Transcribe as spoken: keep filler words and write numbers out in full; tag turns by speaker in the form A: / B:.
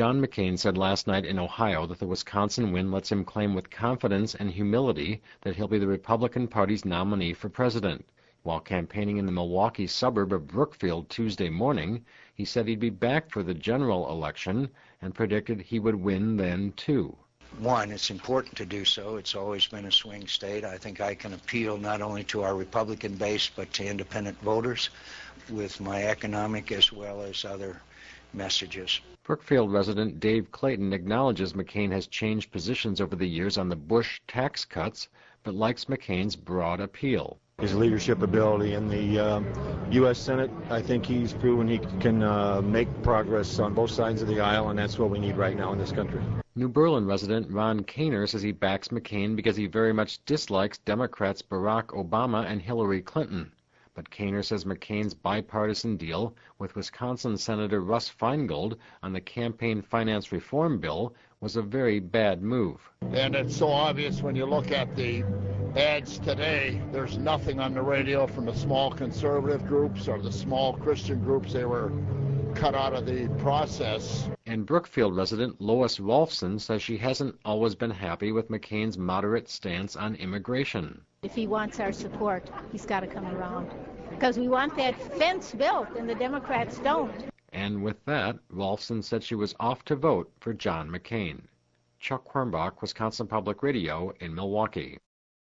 A: John McCain said last night in Ohio that the Wisconsin win lets him claim with confidence and humility that he'll be the Republican Party's nominee for president. While campaigning in the Milwaukee suburb of Brookfield Tuesday morning, he said he'd be back for the general election and predicted he would win then, too.
B: One, it's important to do so. It's always been a swing state. I think I can appeal not only to our Republican base but to independent voters with my economic as well as other messages.
A: Brookfield resident Dave Clayton acknowledges McCain has changed positions over the years on the Bush tax cuts, but likes McCain's broad appeal.
C: His leadership ability in the uh, U S Senate, I think he's proven he can uh, make progress on both sides of the aisle, and that's what we need right now in this country.
A: New Berlin resident Ron Kaner says he backs McCain because he very much dislikes Democrats Barack Obama and Hillary Clinton. But Kaner says McCain's bipartisan deal with Wisconsin Senator Russ Feingold on the campaign finance reform bill was a very bad move.
D: And it's so obvious when you look at the ads today. There's nothing on the radio from the small conservative groups or the small Christian groups. They were cut out of the process.
A: And Brookfield resident Lois Wolfson says she hasn't always been happy with McCain's moderate stance on immigration.
E: If he wants our support, he's got to come around, because we want that fence built and the Democrats don't.
A: And with that, Wolfson said she was off to vote for John McCain. Chuck Quirmbach, Wisconsin Public Radio in Milwaukee.